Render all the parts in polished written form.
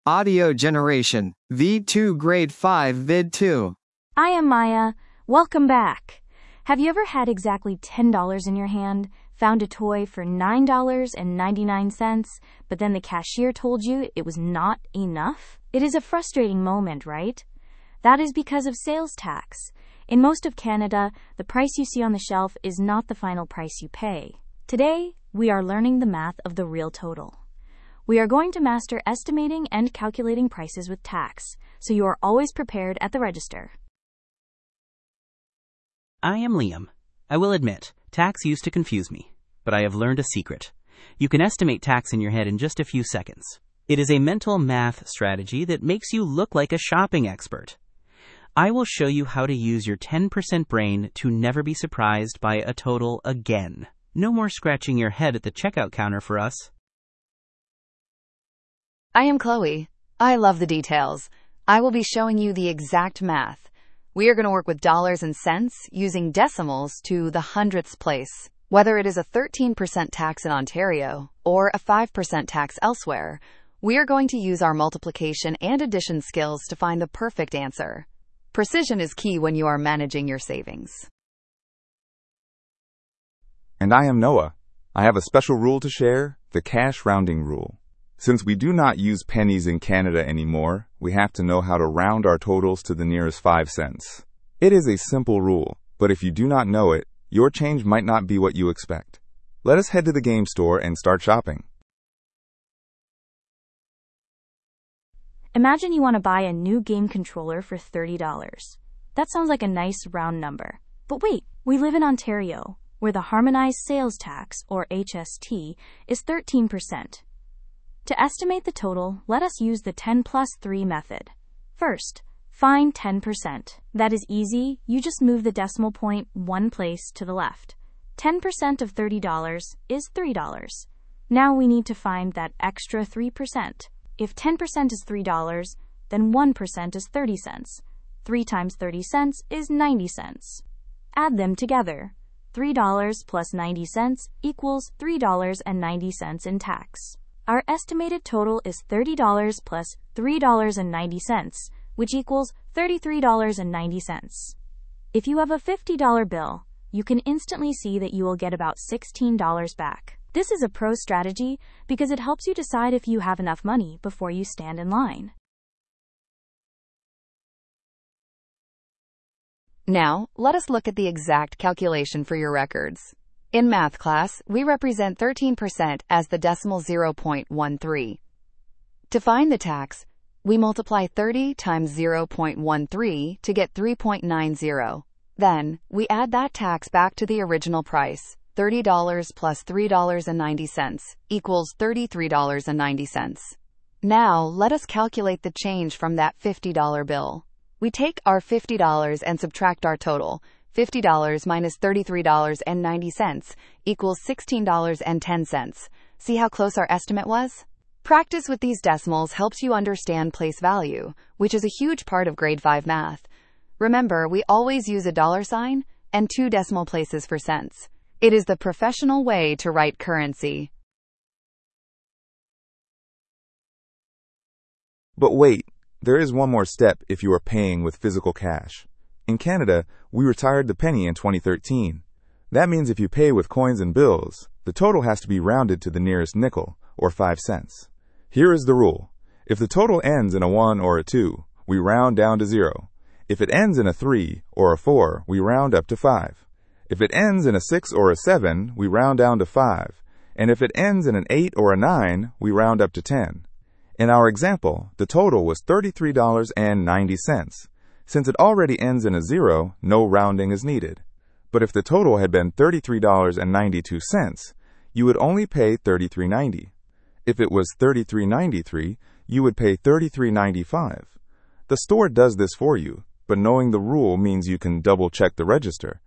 Audio Generation, V2 Grade 5 Vid 2. I am Maya. Welcome back. Have you ever had exactly $10 in your hand, found a toy for $9.99, but then the cashier told you it was not enough? It is a frustrating moment, right? That is because of sales tax. In most of Canada, the price you see on the shelf is not the final price you pay. Today, we are learning the math of the real total. We are going to master estimating and calculating prices with tax, so you are always prepared at the register. I am Liam. I will admit, tax used to confuse me, but I have learned a secret. You can estimate tax in your head in just a few seconds. It is a mental math strategy that makes you look like a shopping expert. I will show you how to use your 10% brain to never be surprised by a total again. No more scratching your head at the checkout counter for us. I am Chloe. I love the details. I will be showing you the exact math. We are going to work with dollars and cents using decimals to the hundredths place. Whether it is a 13% tax in Ontario or a 5% tax elsewhere, we are going to use our multiplication and addition skills to find the perfect answer. Precision is key when you are managing your savings. And I am Noah. I have a special rule to share, the cash rounding rule. Since we do not use pennies in Canada anymore, we have to know how to round our totals to the nearest 5 cents. It is a simple rule, but if you do not know it, your change might not be what you expect. Let us head to the game store and start shopping. Imagine you want to buy a new game controller for $30. That sounds like a nice round number. But wait, we live in Ontario, where the Harmonized Sales Tax, or HST, is 13%. To estimate the total, let us use the 10 plus 3 method. First, find 10%. That is easy. You just move the decimal point one place to the left. 10% of $30 is $3. Now we need to find that extra 3%. If 10% is $3, then 1% is 30 cents. 3 times 30 cents is 90 cents. Add them together. $3 plus 90 cents equals $3.90 in tax. Our estimated total is $30 plus $3.90, which equals $33.90. If you have a $50 bill, you can instantly see that you will get about $16 back. This is a pro strategy because it helps you decide if you have enough money before you stand in line. Now, let us look at the exact calculation for your records. In math class, we represent 13% as the decimal 0.13. To find the tax, we multiply 30 times 0.13 to get 3.90. Then, we add that tax back to the original price, $30 plus $3.90 equals $33.90. Now, let us calculate the change from that $50 bill. We take our $50 and subtract our total. $50 minus $33.90 equals $16.10. See how close our estimate was? Practice with these decimals helps you understand place value, which is a huge part of grade 5 math. Remember, we always use a dollar sign and 2 decimal places for cents. It is the professional way to write currency. But wait, there is one more step if you are paying with physical cash. In Canada, we retired the penny in 2013. That means if you pay with coins and bills, the total has to be rounded to the nearest nickel, or 5 cents. Here is the rule. If the total ends in a 1 or a 2, we round down to 0. If it ends in a 3 or a 4, we round up to 5. If it ends in a 6 or a 7, we round down to 5. And if it ends in an 8 or a 9, we round up to 10. In our example, the total was $33.90. Since it already ends in a 0, no rounding is needed. But if the total had been $33.92, you would only pay $33.90. If it was $33.93, you would pay $33.95. The store does this for you, but knowing the rule means you can double-check the register.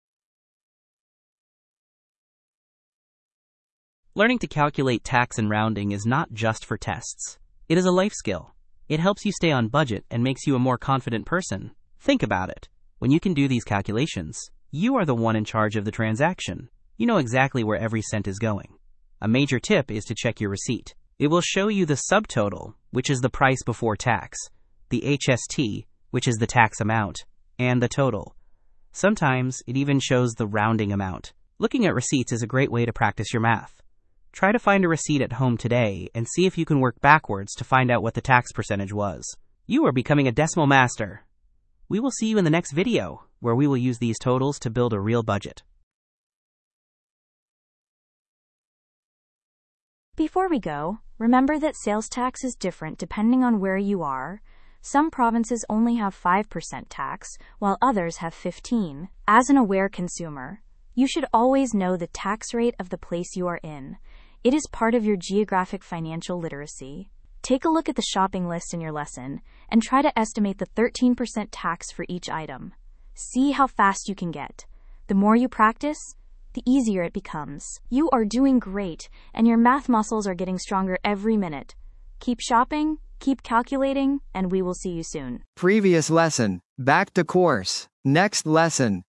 Learning to calculate tax and rounding is not just for tests. It is a life skill. It helps you stay on budget and makes you a more confident person. Think about it. When you can do these calculations, you are the one in charge of the transaction. You know exactly where every cent is going. A major tip is to check your receipt. It will show you the subtotal, which is the price before tax, the HST, which is the tax amount, and the total. Sometimes it even shows the rounding amount. Looking at receipts is a great way to practice your math. Try to find a receipt at home today and see if you can work backwards to find out what the tax percentage was. You are becoming a decimal master. We will see you in the next video, where we will use these totals to build a real budget. Before we go, remember that sales tax is different depending on where you are. Some provinces only have 5% tax, while others have 15%. As an aware consumer, you should always know the tax rate of the place you are in. It is part of your geographic financial literacy. Take a look at the shopping list in your lesson and try to estimate the 13% tax for each item. See how fast you can get. The more you practice, the easier it becomes. You are doing great, and your math muscles are getting stronger every minute. Keep shopping, keep calculating, and we will see you soon. Previous lesson. Back to course. Next lesson.